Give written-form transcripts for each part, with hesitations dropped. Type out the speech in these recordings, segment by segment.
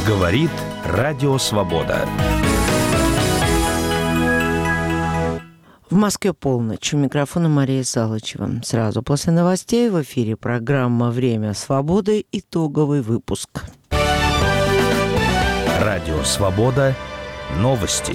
Говорит Радио Свобода. В Москве полночь. У микрофона Мария Салычева. Сразу после новостей в эфире программа «Время свободы». Итоговый выпуск. Радио Свобода. Новости.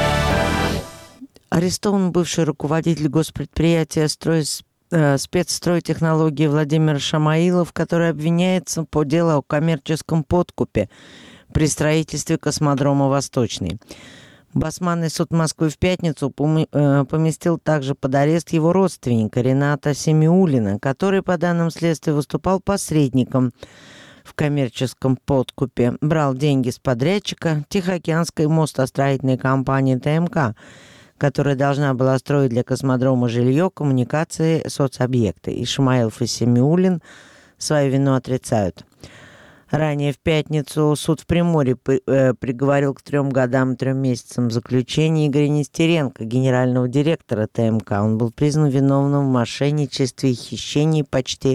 Арестован бывший руководитель госпредприятия спецстройтехнологии Владимир Шамаилов, который обвиняется по делу о коммерческом подкупе при строительстве космодрома «Восточный». Басманный суд Москвы в пятницу поместил также под арест его родственника Рената Семиуллина, который, по данным следствия, выступал посредником в коммерческом подкупе, брал деньги с подрядчика Тихоокеанской мостостроительной компании ТМК, которая должна была строить для космодрома жилье, коммуникации, соцобъекты. И Шамаилов, и Семиуллин свою вину отрицают. Ранее в пятницу суд в Приморье приговорил к 3 годам и 3 месяцам заключения Игоря Нестеренко, генерального директора ТМК. Он был признан виновным в мошенничестве и хищении почти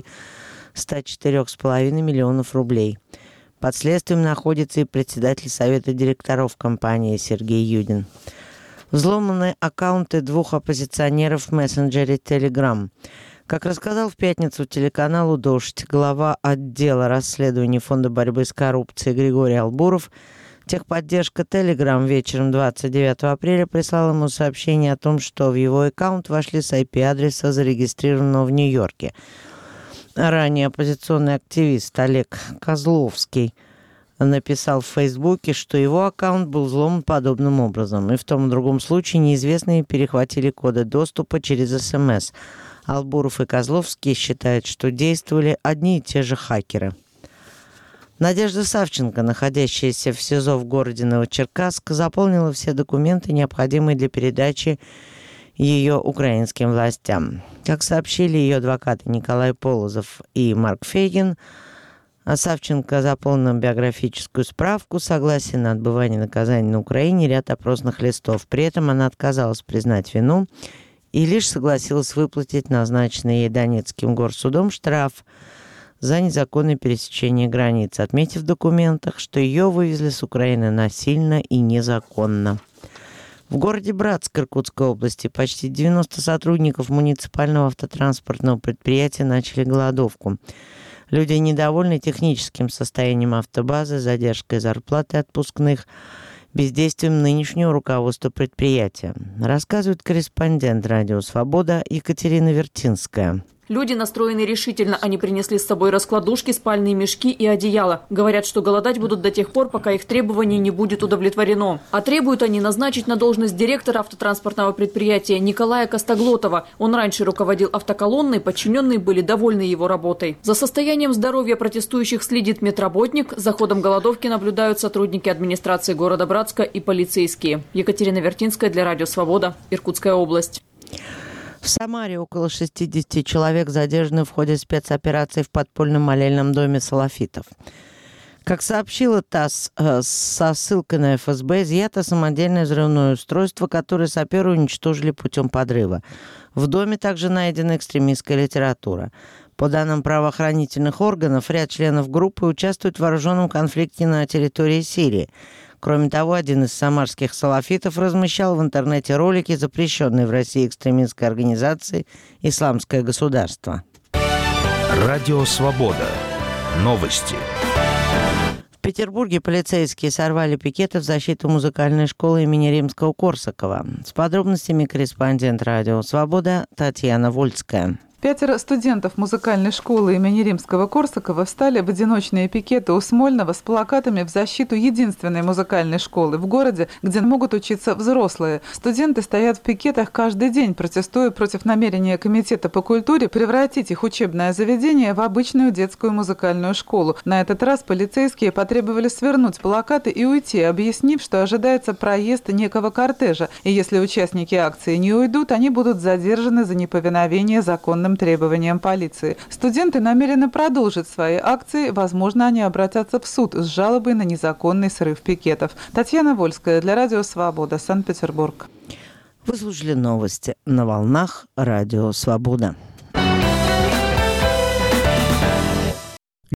104,5 миллионов рублей. Под следствием находится и председатель совета директоров компании Сергей Юдин. Взломаны аккаунты 2 оппозиционеров в мессенджере Telegram. Как рассказал в пятницу телеканалу «Дождь» глава отдела расследований Фонда борьбы с коррупцией Григорий Албуров, техподдержка Telegram вечером 29 апреля прислала ему сообщение о том, что в его аккаунт вошли с IP-адреса, зарегистрированного в Нью-Йорке. Ранее оппозиционный активист Олег Козловский написал в Фейсбуке, что его аккаунт был взломан подобным образом. И в том и другом случае неизвестные перехватили коды доступа через СМС. Албуров и Козловский считают, что действовали одни и те же хакеры. Надежда Савченко, находящаяся в СИЗО в городе Новочеркасск, заполнила все документы, необходимые для передачи ее украинским властям. Как сообщили ее адвокаты Николай Полозов и Марк Фейгин, Савченко заполнила биографическую справку, согласие на отбывание наказания на Украине, ряд опросных листов. При этом она отказалась признать вину и лишь согласилась выплатить назначенный ей Донецким горсудом штраф за незаконное пересечение границы, отметив в документах, что ее вывезли с Украины насильно и незаконно. В городе Братск Иркутской области почти 90 сотрудников муниципального автотранспортного предприятия начали голодовку. Люди недовольны техническим состоянием автобазы, задержкой зарплаты отпускных, бездействием нынешнего руководства предприятия, рассказывает корреспондент «Радио Свобода» Екатерина Вертинская. Люди настроены решительно. Они принесли с собой раскладушки, спальные мешки и одеяла. Говорят, что голодать будут до тех пор, пока их требование не будет удовлетворено. А требуют они назначить на должность директора автотранспортного предприятия Николая Костоглотова. Он раньше руководил автоколонной, подчиненные были довольны его работой. За состоянием здоровья протестующих следит медработник. За ходом голодовки наблюдают сотрудники администрации города Братска и полицейские. Екатерина Вертинская для Радио Свобода, Иркутская область. В Самаре около 60 человек задержаны в ходе спецоперации в подпольном молельном доме салафитов. Как сообщила ТАСС со ссылкой на ФСБ, изъято самодельное взрывное устройство, которое саперы уничтожили путем подрыва. В доме также найдена экстремистская литература. По данным правоохранительных органов, ряд членов группы участвует в вооруженном конфликте на территории Сирии. Кроме того, один из самарских салафитов размещал в интернете ролики, запрещенные в России экстремистской организации «Исламское государство». Радио Свобода. Новости. В Петербурге полицейские сорвали пикеты в защиту музыкальной школы имени Римского-Корсакова. С подробностями корреспондент «Радио Свобода» Татьяна Вольская. 5 студентов музыкальной школы имени Римского-Корсакова встали в одиночные пикеты у Смольного с плакатами в защиту единственной музыкальной школы в городе, где могут учиться взрослые. Студенты стоят в пикетах каждый день, протестуя против намерения Комитета по культуре превратить их учебное заведение в обычную детскую музыкальную школу. На этот раз полицейские потребовали свернуть плакаты и уйти, объяснив, что ожидается проезд некого кортежа, и если участники акции не уйдут, они будут задержаны за неповиновение законным требованиям полиции. Студенты намерены продолжить свои акции. Возможно, они обратятся в суд с жалобой на незаконный срыв пикетов. Татьяна Вольская для Радио Свобода, Санкт-Петербург. Вы слушали новости на волнах Радио Свобода.